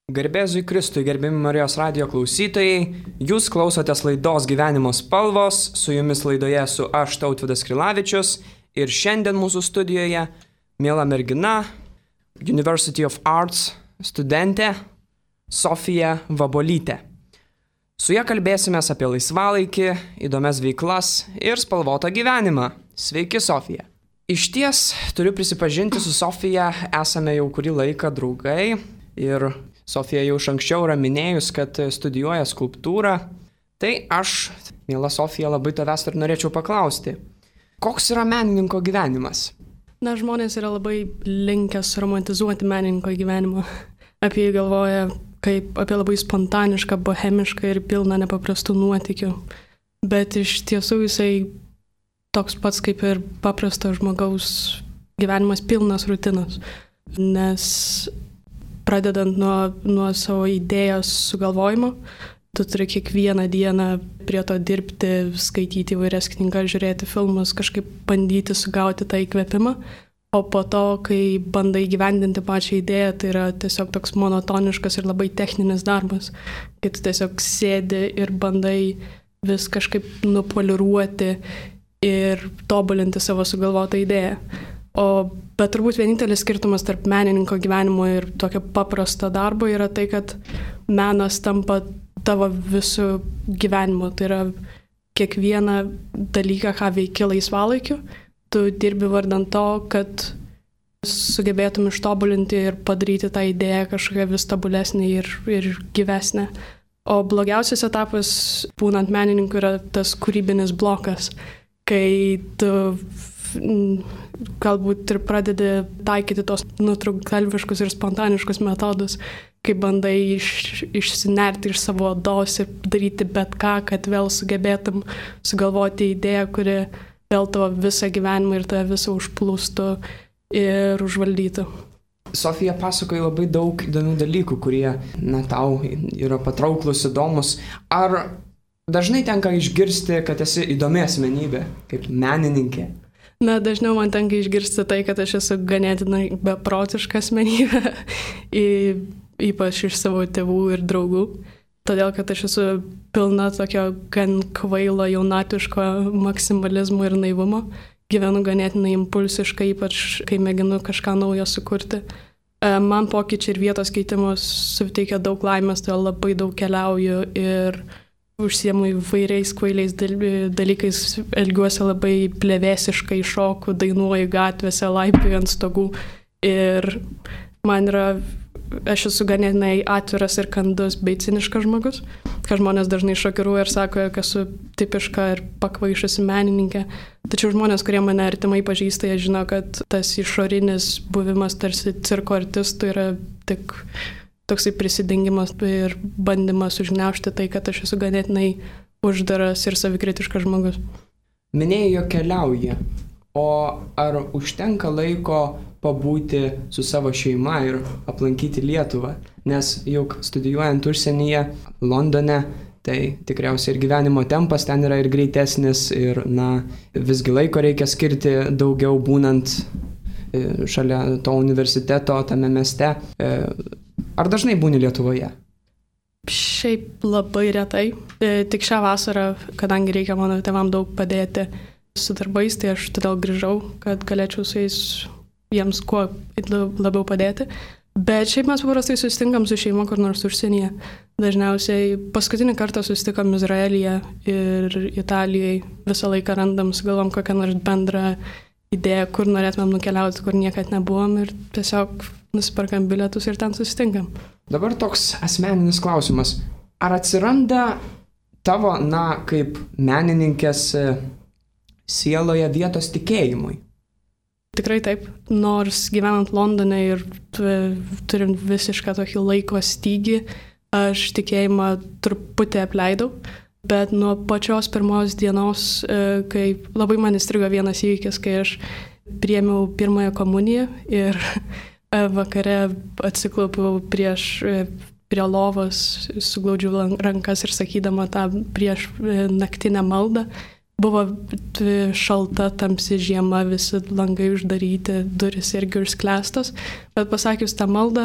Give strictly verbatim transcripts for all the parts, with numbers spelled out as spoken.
Garbėzui Kristui, gerbiami Marijos radijo klausytojai, jūs klausotės laidos Gyvenimo spalvos, su jumis laidoje esu aš, Tautvydas Krilavičius, ir šiandien mūsų studijoje miela mergina, University of Arts studentė Sofija Vabolytė. Su ja kalbėsimės apie laisvalaikį, įdomias veiklas ir spalvotą gyvenimą. Sveiki, Sofija. Iš ties, turiu prisipažinti, su Sofija esame jau kurį laiką draugai ir Sofija jau iš anksčiau yra minėjus, kad studijuoja skulptūrą. Tai aš, miela Sofija, labai tavęs ir norėčiau paklausti. Koks yra menininko gyvenimas? Na, žmonės yra labai linkęs romantizuoti menininko gyvenimą. Apie jį galvoja kaip apie labai spontanišką, bohemišką ir pilną nepaprastų nuotykių. Bet iš tiesų jisai toks pats kaip ir paprasto žmogaus gyvenimas, pilnas rutinos. Nes pradedant nuo, nuo savo idėjos sugalvojimo, tu turi kiekvieną dieną prie to dirbti, skaityti įvairias knygas, žiūrėti filmus, kažkaip bandyti sugauti tą įkvėpimą. O po to, kai bandai gyvendinti pačią idėją, tai yra tiesiog toks monotoniškas ir labai techninis darbas, kai tu tiesiog sėdi ir bandai vis kažkaip nupoliruoti ir tobulinti savo sugalvotą idėją. O bet turbūt vienintelis skirtumas tarp menininko gyvenimo ir tokio paprasto darbo yra tai, kad menas tampa tavo visų gyvenimo. Tai yra kiekvieną dalyką, ką veiki laisvalaikiu, tu dirbi vardan to, kad sugebėtum ištobulinti ir padaryti tą idėją kažkokią vis tobulesnį ir, ir gyvesnę. O blogiausias etapas, būnant menininku, yra tas kūrybinis blokas, kai tu galbūt ir pradedi taikyti tos nutrūktgalviškus ir spontaniškus metodus, kai bandai iš, išsinerti iš savo odos ir daryti bet ką, kad vėl sugebėtum sugalvoti idėją, kuri vėl tavo visą gyvenimą ir tave visą užplūstų ir užvaldytų. Sofija pasakoja labai daug įdomių dalykų, kurie na, tau yra patrauklus, įdomus. Ar dažnai tenka išgirsti, kad esi įdomi asmenybė, kaip menininkė? Na, dažniau man tenka išgirsti tai, kad aš esu ganėtinai beprotiška asmenybė, ypač iš savo tėvų ir draugų. Todėl, kad aš esu pilna tokio gan kvailo, jaunatiško maksimalizmo ir naivumo. Gyvenu ganėtinai impulsiškai, ypač kai mėginu kažką naujo sukurti. Man pokyčiai ir vietos keitimus suteikia daug laimės, todėl labai daug keliauju ir užsiemu įvairiais kvailiais dalykais, elgiuosi labai plevėsiškai, šoku, dainuoju gatvėse, laipioju ant stogų ir man yra, aš esu ganėtinai atviras ir kandus bei ciniškas žmogus, ką žmonės dažnai šokiruoja ir sako, kad esu tipiška ir pakvaišusi menininkė. Tačiau žmonės, kurie mane artimai pažįsta, jie žino, kad tas išorinis buvimas tarsi cirko artistų yra tik toksai prisidengimas ir bandymas užgniaužti tai, kad aš esu ganėtinai uždaras ir savikritiškas žmogus. Minėjai, jog keliauji, o ar užtenka laiko pabūti su savo šeima ir aplankyti Lietuvą? Nes juk studijuojant užsienyje, Londone, tai tikriausiai ir gyvenimo tempas ten yra ir greitesnis ir, na, visgi laiko reikia skirti daugiau būnant šalia to universiteto, tame mieste. Ar dažnai būni Lietuvoje? Šiaip labai retai. Tik šią vasarą, kadangi reikia mano tėvam daug padėti su darbais, tai aš todėl grįžau, kad galėčiau su jais jiems kuo labiau padėti. Bet šiaip mes paprastai susitinkam su šeima kur nors užsienyje. Dažniausiai paskutinį kartą susitikom Izraelyje ir Italijoje. Visą laiką randam, sugalvom kokią nors bendrą idėją, kur norėtumėm nukeliauti, kur niekad nebuvom ir tiesiog nusiperkam bilietus ir ten susitinkam. Dabar toks asmeninis klausimas. Ar atsiranda tavo, na, kaip menininkės sieloje vietos tikėjimui? Tikrai taip. Nors gyvenant Londone ir turint visišką tokį laiko stygį, aš tikėjimą truputį apleidau. Bet nuo pačios pirmos dienos, kai labai man įstrigo vienas įvykis, kai aš priėmiau pirmąją komuniją ir vakare atsiklaupiau prieš, prie lovos, suglaudžiau rankas ir sakydama tą prieš naktinę maldą. Buvo šalta, tamsi žiema, visi langai uždaryti, durys irgi užsklęstos, bet pasakius tą maldą,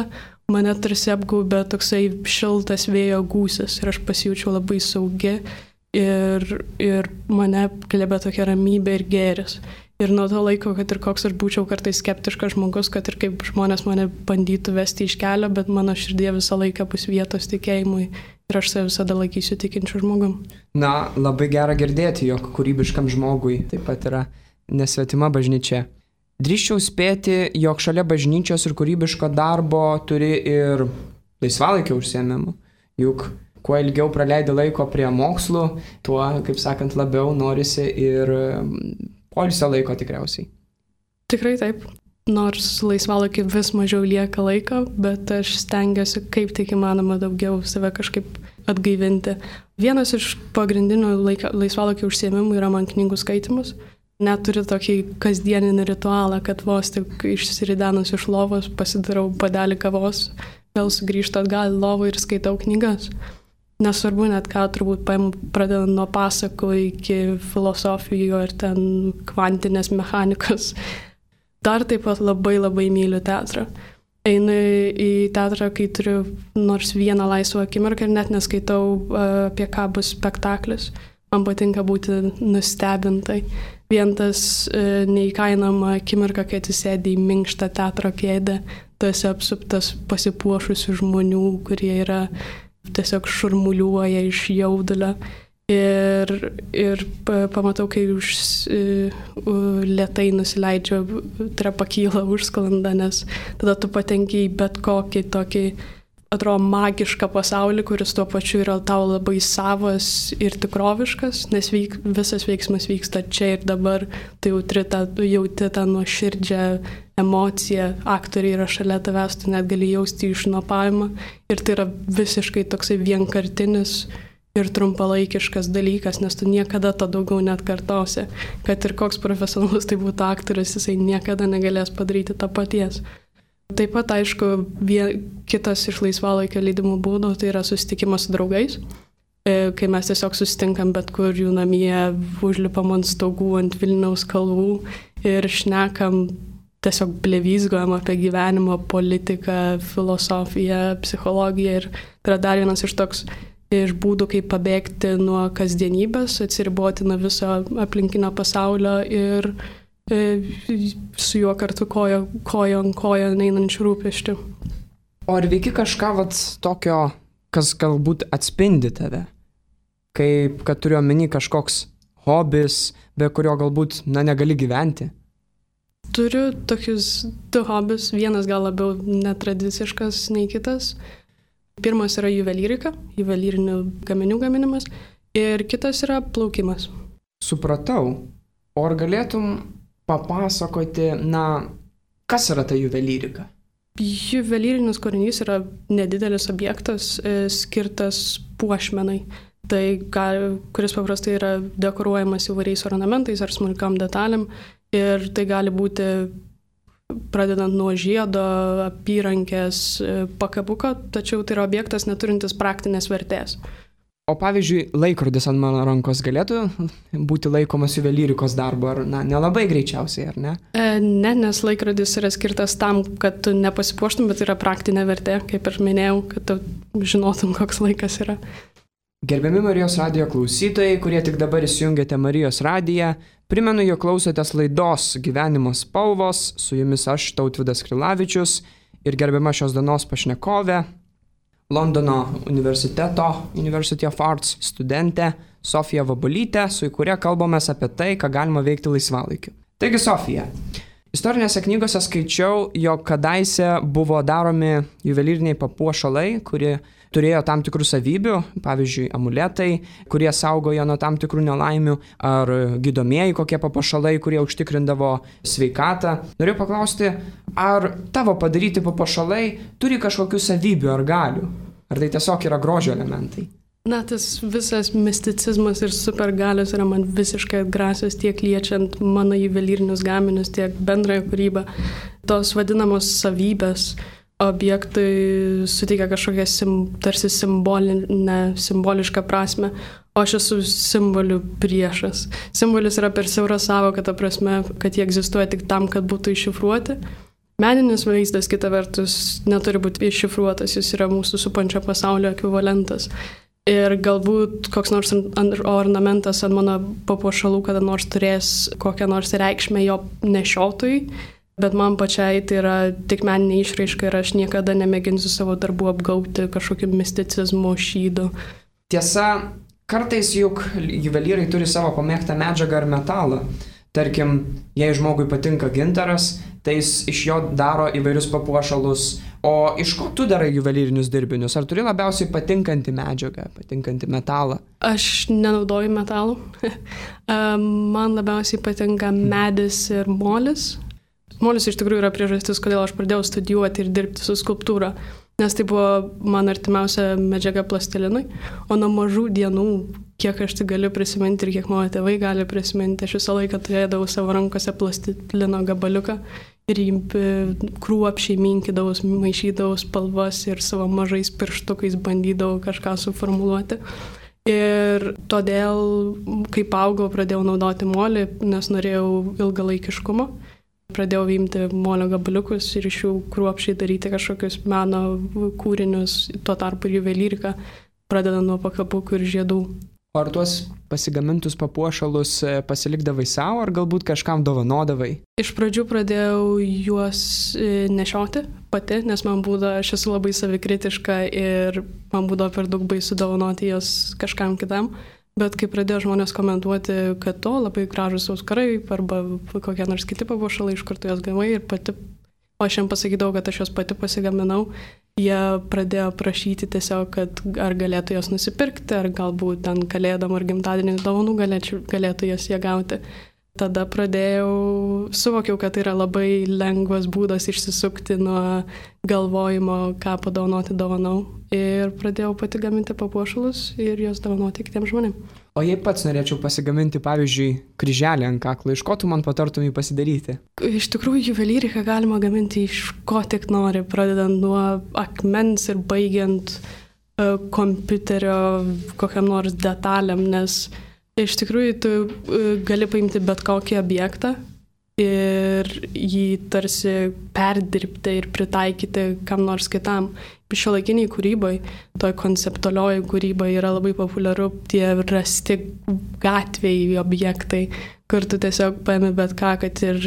mane tarsi apgaubė toksai šiltas vėjo gūsis ir aš pasijaučiau labai saugi ir, ir mane glebė tokia ramybė ir gėris. Ir nuo to laiko, kad ir koks aš būčiau kartais skeptiškas žmogus, kad ir kaip žmonės mane bandytų vesti iš kelio, bet mano širdie visą laiką bus vietos tikėjimui ir aš save visada laikysiu tikinčiu žmogum. Na, labai gera girdėti, jog kūrybiškam žmogui taip pat yra nesvetima bažnyčia. Drįsčiau spėti, jog šalia bažnyčios ir kūrybiško darbo turi ir laisvalaikio užsiėmimų. Juk kuo ilgiau praleidi laiko prie mokslų, tuo, kaip sakant, labiau norisi ir poilsio laiko tikriausiai. Tikrai taip. Nors laisvalaikiu vis mažiau lieka laiko, bet aš stengiuosi kaip tik įmanoma daugiau save kažkaip atgaivinti. Vienas iš pagrindinių laisvalaikio užsiėmimų yra man knygų skaitimus. Net turiu tokį kasdieninį ritualą, kad vos tik išsiridenus iš lovos pasidarau padelį kavos, vėl sugrįžtu atgal į lovą ir skaitau knygas. Nesvarbu net ką, turbūt paimu pradedant nuo pasakų iki filosofijų ir ten kvantinės mechanikos. Dar taip pat labai labai myliu teatrą. Einu į teatrą, kai turiu nors vieną laisvą akimirką ir net neskaitau, apie ką bus spektaklis. Man patinka būti nustebintai. Vien tas neįkainama akimirka, kai atsisėdi į minkštą teatro kėdę, tu esi apsuptas pasipuošusių žmonių, kurie yra tiesiog šurmuliuoja iš jaudulio ir, ir pamatau, kai už lėtai nusileidžia, tai yra pakyla užsklanda, nes tada tu patenki į bet kokį tokį, atrodo, magišką pasaulį, kuris tuo pačiu yra tau labai savas ir tikroviškas, nes vyk, visas veiksmas vyksta čia ir dabar, tu jauti tą, jauti tą nuoširdžią emociją, aktoriai yra šalia tavęs, tu net gali jausti išnopavimą ir tai yra visiškai toksai vienkartinis ir trumpalaikiškas dalykas, nes tu niekada to daugiau net kartosi, kad ir koks profesionalus tai būtų aktorius, jisai niekada negalės padaryti to paties. Taip pat, aišku, vien, kitas iš laisvalaikio leidimų būdų tai yra susitikimas su draugais, kai mes tiesiog susitinkam bet kur jų namie, užlipam ant stogų, ant Vilniaus kalvų ir šnekam, tiesiog blevyzgojam apie gyvenimo politiką, filosofiją, psichologiją ir tai yra dar vienas iš toks iš būdų, kaip pabėgti nuo kasdienybės, atsiriboti nuo viso aplinkinio pasaulio ir su juo kartu kojo, kojo ant kojo einančių rūpesčių. O ar veiki kažką vat, tokio, kas galbūt atspindi tave? Kaip, kad turiu omeny kažkoks hobis, be kurio galbūt na, negali gyventi? Turiu tokius du hobius, vienas gal labiau netradiciškas nei kitas. Pirmas yra juvelyrika, juvelyrinių gaminių gaminimas ir kitas yra plaukimas. Supratau. O ar galėtum papasakoti, na, kas yra ta juvelyrika? Juvelyrinis kūrinys yra nedidelis objektas e, skirtas puošmenai, tai gali, kuris paprastai yra dekoruojamas įvairiais ornamentais ar smulkiom detalėm ir tai gali būti pradedant nuo žiedo, apyrankės, pakabuko, tačiau tai yra objektas neturintis praktinės vertės. O pavyzdžiui, laikrodis ant mano rankos galėtų būti laikomas juvelyrikos darbo, ar na, nelabai greičiausiai, ar ne? E, ne, nes laikrodis yra skirtas tam, kad tu nepasipuoštum, bet yra praktinė vertė, kaip ir minėjau, kad tu žinotum, koks laikas yra. Gerbiami Marijos radijo klausytojai, kurie tik dabar įsijungėte Marijos radiją, primenu, jog klausotės laidos Gyvenimo spalvos, su jumis aš, Tautvydas Krilavičius ir gerbiama šios dienos pašnekovė, Londono universiteto, University of Arts studentė Sofija Vabolytė, su kuria kalbamės apie tai, ką galima veikti laisvalaikiu. Taigi, Sofija, istorinėse knygose skaičiau, jog kadaise buvo daromi juvelyriniai papuošalai, kurie turėjo tam tikrų savybių, pavyzdžiui, amuletai, kurie saugojo nuo tam tikrų nelaimių, ar gydomieji kokie papuošalai, kurie užtikrindavo sveikatą. Noriu paklausti, ar tavo padaryti papuošalai turi kažkokių savybių ar galių? Ar tai tiesiog yra grožio elementai? Na, tas visas misticizmas ir supergalios yra man visiškai atgrasios tiek liečiant mano juvelyrinius gaminius, tiek bendrąją kūrybą. Tos vadinamos savybės objektui suteikia kažkokią sim, tarsi simbolinę, simbolišką prasme, o aš esu simbolių priešas. Simbolis yra per siaura sąvoka, ta prasme, kad jie egzistuoja tik tam, kad būtų iššifruoti, meninis vaizdas, kita vertus, neturi būti iššifruotas, jis yra mūsų supančio pasaulio ekvivalentas. Ir galbūt koks nors ornamentas ant mano papuošalų kada nors turės kokią nors reikšmę jo nešiotojui, bet man pačiai tai yra tik meninė išraiška ir aš niekada nemėginsiu savo darbų apgauti kažkokiu misticizmo šydu. Tiesa, kartais juk juvelyrai turi savo pamėgtą medžiagą ar metalą. Tarkim, jei žmogui patinka gintaras, tai jis iš jo daro įvairius papuošalus. O iš ko tu darai juvelyrinius dirbinius? Ar turi labiausiai patinkantį medžiagą, patinkantį metalą? Aš nenaudoju metalų. Man labiausiai patinka medis ir molis. Molis iš tikrųjų yra priežastis, kodėl aš pradėjau studijuoti ir dirbti su skulptūra. Nes tai buvo man artimiausia medžiaga plastilinui. O nuo mažų dienų, kiek aš tai galiu prisiminti ir kiek mano tėvai gali prisiminti, aš visą laiką turėdavau savo rankose plastilino gabaliuką ir jį kruopščiai minkydavau, maišydavau spalvas ir savo mažais pirštukais bandydavau kažką suformuluoti. Ir todėl, kai augau, pradėjau naudoti molį, nes norėjau ilgalaikiškumo. Pradėjau imti molio gabaliukus ir iš jų kruopščiai daryti kažkokius meno kūrinius, tuo tarpu juvelyriką, pradedant nuo pakabukų ir žiedų. O ar tuos pasigamintus papuošalus pasilikdavai savo, ar galbūt kažkam dovanodavai? Iš pradžių pradėjau juos nešioti pati, nes man būdavo, aš esu labai savikritiška ir man būdavo per daug baisu dovanoti juos kažkam kitam. Bet kai pradėjo žmonės komentuoti, kad to labai gražus auskarai arba kokie nors kiti papuošalai, iš kur tu juos gavai ir pati, o aš jam pasakydavau, kad aš juos pati pasigaminau, jie pradėjo prašyti tiesiog, kad ar galėtų juos nusipirkti, ar galbūt ten kalėdom ar gimtadienį dovanų galėčiau, galėtų jas jie gauti. Tada pradėjau, suvokiau, kad tai yra labai lengvas būdas išsisukti nuo galvojimo, ką padovanoti dovanau. Ir pradėjau pati gaminti papuošalus ir juos dovanoti kitiems žmonėms. O jei pats norėčiau pasigaminti, pavyzdžiui, kryželį ant kaklo, iš ko tu man patartum jį pasidaryti? Iš tikrųjų, juvelyriką galima gaminti iš ko tik nori, pradedant nuo akmens ir baigiant uh, kompiuterio kokiam nors detalėm, nes iš tikrųjų, tu gali paimti bet kokį objektą ir jį tarsi perdirbti ir pritaikyti kam nors kitam. Šiuolaikiniai kūrybai, toj konceptualioji kūrybai yra labai populiaru tie rasti gatvėj objektai, kur tu tiesiog paimi bet ką, kad ir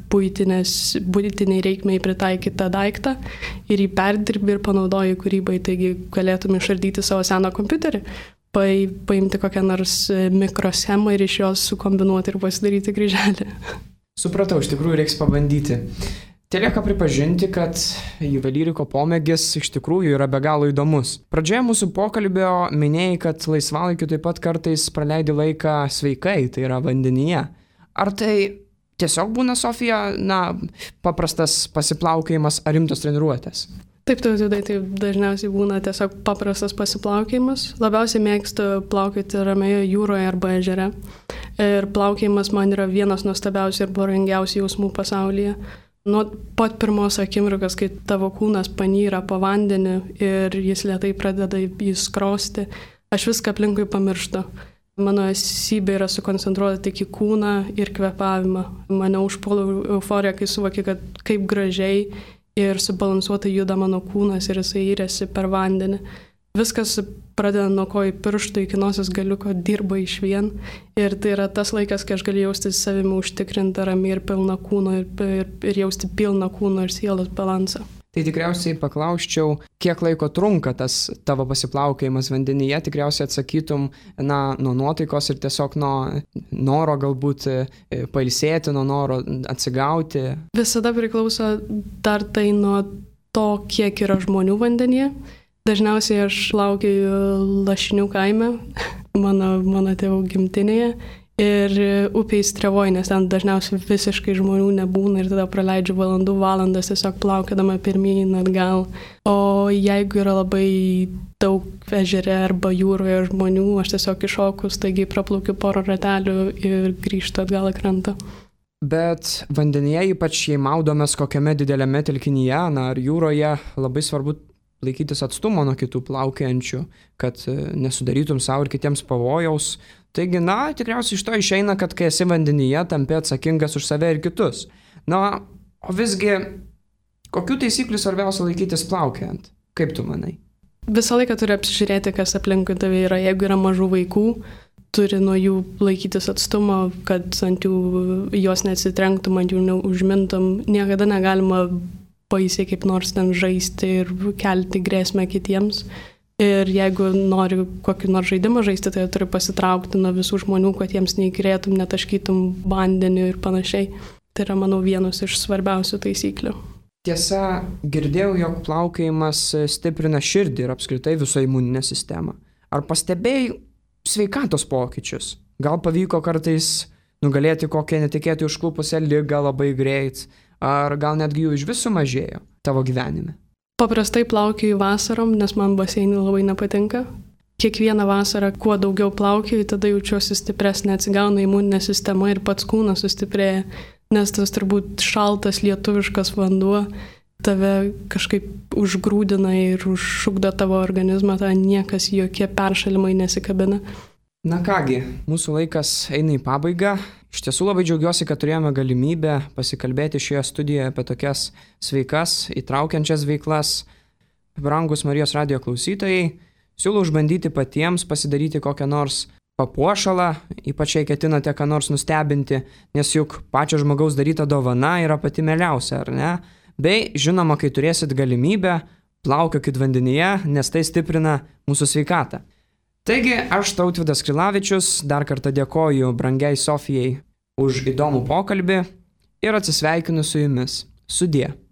buitiniai reikmei pritaikytą daiktą ir jį perdirbi ir panaudoji kūrybai, taigi galėtum išardyti savo seną kompiuterį, paimti kokią nors mikroschemą ir iš jos sukombinuoti ir pasidaryti kryželį. Supratau, iš tikrųjų reiks pabandyti. Telieka pripažinti, kad juvelyriko pomėgis iš tikrųjų yra be galo įdomus. Pradžioje mūsų pokalbio minėjai, kad laisvalaikiu taip pat kartais praleidi laiką sveikai, tai yra vandenyje. Ar tai tiesiog būna, Sofija, na, paprastas pasiplaukėjimas ar rimtos treniruotės? Taip, tai, tai, tai dažniausiai būna tiesiog paprastas pasiplaukėjimas. Labiausiai mėgstu plaukioti ramioje jūroje arba ežere. Ir plaukėjimas man yra vienas nuostabiausių ir brangiausių jausmų pasaulyje. Nuo pat pirmos akimirkos, kai tavo kūnas panyra po vandenį ir jis lėtai pradeda jį skrosti, aš viską aplinkui pamirštu. Mano esybė yra sukoncentruota tik į kūną ir kvėpavimą. Mane užpuola euforija, kai suvoki, kad kaip gražiai ir subalansuotai juda mano kūnas ir jisai įrėsi per vandenį. Viskas pradeda nuo kojų pirštų iki nosies galiuko dirba iš vien. Ir tai yra tas laikas, kai aš galiu jausti savimi užtikrintą, ramiai ir pilną kūno ir, ir, ir jausti pilną kūno ir sielos balansą. Tai tikriausiai paklausčiau, kiek laiko trunka tas tavo pasiplaukėjimas vandenyje, tikriausiai atsakytum, na, nuo nuotaikos ir tiesiog nuo noro galbūt pailsėti, nuo noro atsigauti. Visada priklauso dar tai nuo to, kiek yra žmonių vandenyje. Dažniausiai aš plaukioju Lašinių kaime, mano, mano tėvų gimtinėje. Ir upėj Strevoj, nes ten dažniausiai visiškai žmonių nebūna ir tada praleidžiu valandų valandas tiesiog plaukiodama pirmyn atgal. O jeigu yra labai daug ežere arba jūroje žmonių, aš tiesiog iššokus, taigi praplaukiu porą ratelių ir grįžtu atgal į krantą. Bet vandenyje, ypač jei maudomės kokiame dideliame telkinyje, na, ar jūroje, labai svarbu laikytis atstumo nuo kitų plaukiojančių, kad nesudarytum savo ir kitiems pavojaus. Taigi, na, tikriausiai iš to išeina, kad kai esi vandenyje, tampi atsakingas už save ir kitus. Na, o visgi, Kokių taisyklių svarbiausia laikytis plaukiant? Kaip tu manai? Visą laiką turi apsižiūrėti, kas aplinkui tave yra. Jeigu yra mažų vaikų, turi nuo jų laikytis atstumo, kad ant jų jos neatsitrenktum, ant jų neužmintum. Niekada negalima baisiai kaip nors ten žaisti ir kelti grėsmę kitiems. Ir jeigu nori kokį nors žaidimą žaisti, tai turi pasitraukti nuo visų žmonių, kad jiems neįkrėtum, netaškytum vandeniu ir panašiai. Tai yra, manau, vienas iš svarbiausių taisyklių. Tiesa, girdėjau, jog plaukiojimas stiprina širdį ir apskritai visą imuninę sistemą. Ar pastebėjai sveikatos pokyčius? Gal pavyko kartais nugalėti kokią netikėtai užklupusią ligą labai greit? Ar gal netgi jų iš visų mažėjo tavo gyvenime? Paprastai plaukioju vasarom, nes man baseinai labai nepatinka. Kiekvieną vasarą, kuo daugiau plaukioju, tada jaučiuosi stipresnė, atsigauna imuninė sistema ir pats kūnas sustiprėja. Nes tas turbūt šaltas lietuviškas vanduo tave kažkaip užgrūdina ir užšukdo tavo organizmą, tą niekas jokie peršalimai nesikabina. Na kągi, mūsų laikas eina į pabaigą. Iš tiesų labai džiaugiuosi, kad turėjome galimybę pasikalbėti šioje studijoje apie tokias sveikas, įtraukiančias veiklas. Brangus Marijos radijo klausytojai, siūlau išbandyti patiems pasidaryti kokią nors papuošalą, ypač jei ketinate ką nors nustebinti, nes juk pačio žmogaus daryta dovana yra pati mieliausia, ar ne? Bei, žinoma, kai turėsit galimybę, plaukiokit vandenyje, nes tai stiprina mūsų sveikatą. Taigi, aš Tautvydas Krilavičius, dar kartą dėkoju brangiai Sofijai už įdomų pokalbį ir atsisveikinu su jumis. Sudie.